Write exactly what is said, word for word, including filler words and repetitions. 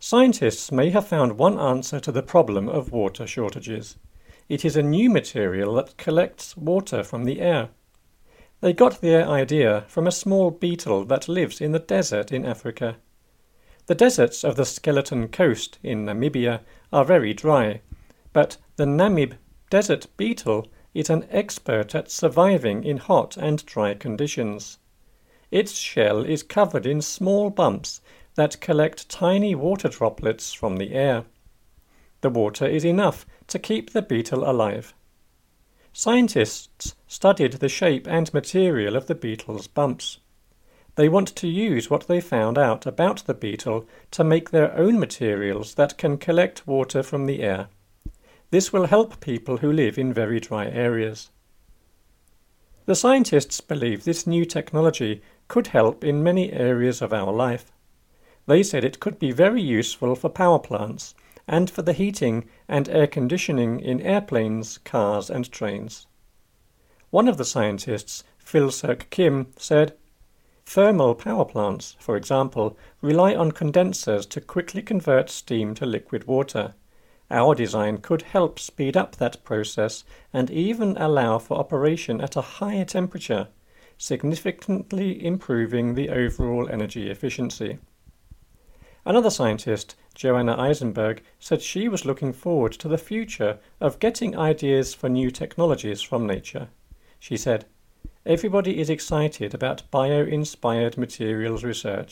Scientists may have found one answer to the problem of water shortages. It is a new material that collects water from the air. They got their idea from a small beetle that lives in the desert in Africa. The deserts of the Skeleton Coast in Namibia are very dry, but the Namib desert beetle is an expert at surviving in hot and dry conditions. Its shell is covered in small bumps that collect tiny water droplets from the air. The water is enough to keep the beetle alive. Scientists studied the shape and material of the beetle's bumps. They want to use what they found out about the beetle to make their own materials that can collect water from the air. This will help people who live in very dry areas. The scientists believe this new technology could help in many areas of our life. They said it could be very useful for power plants and for the heating and air conditioning in airplanes, cars and trains. One of the scientists, Phil Seok Kim, said, "Thermal power plants, for example, rely on condensers to quickly convert steam to liquid water. Our design could help speed up that process and even allow for operation at a higher temperature, significantly improving the overall energy efficiency." Another scientist, Joanna Eisenberg, said she was looking forward to the future of getting ideas for new technologies from nature. She said, "Everybody is excited about bio-inspired materials research.